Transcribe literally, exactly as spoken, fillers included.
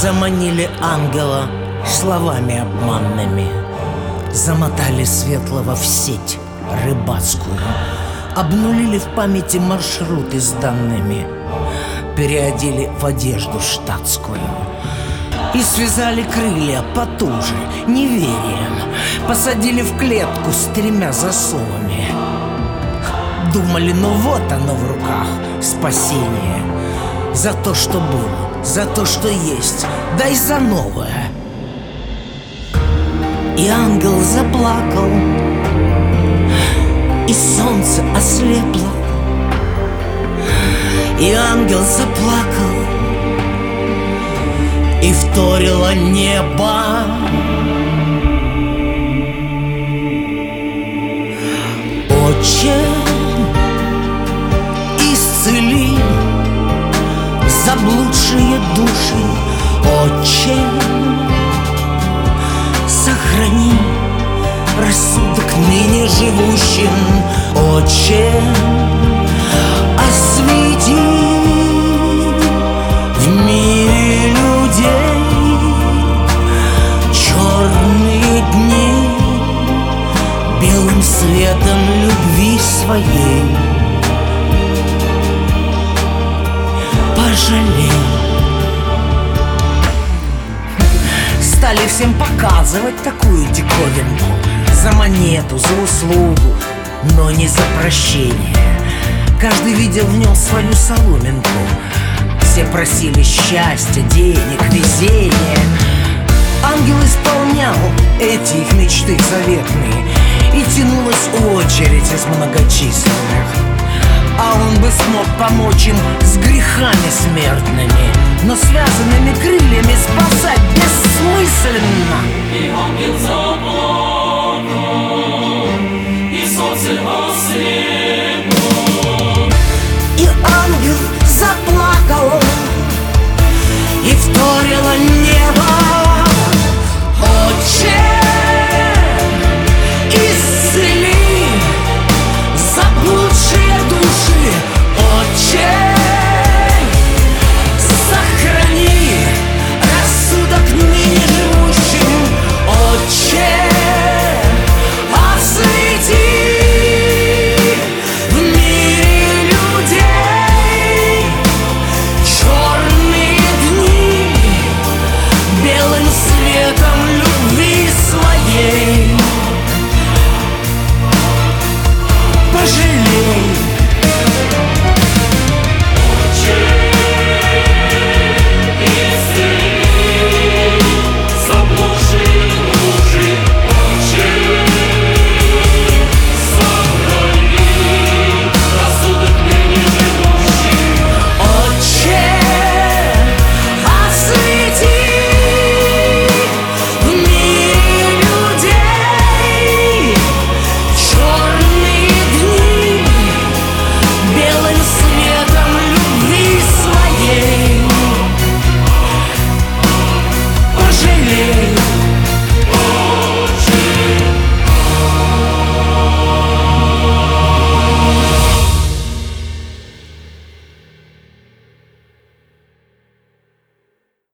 Заманили ангела словами обманными, замотали светлого в сеть рыбацкую, обнулили в памяти маршруты с данными, переодели в одежду штатскую и связали крылья потуже неверием, посадили в клетку с тремя засовами. Думали, ну вот оно в руках спасение. За то, что было, за то, что есть, дай за новое. И ангел заплакал, и солнце ослепло. И ангел заплакал, и вторило небо. Отче, исцели заблудшие души. Отче, сохрани рассудок ныне живущим. Отче, освети в мире людей черные дни белым светом любви своей. Пожалей. Стали всем показывать такую диковинку за монету, за услугу, но не за прощение. Каждый видел в нем свою соломинку. Все просили счастья, денег, везения. Ангел исполнял эти их мечты заветные, и тянулась очередь из многочисленных. А он бы смог помочь им с грехами смертными, но связанными крыльями спасать бессмысленно. И ангел заплакал, и солнце ослепло.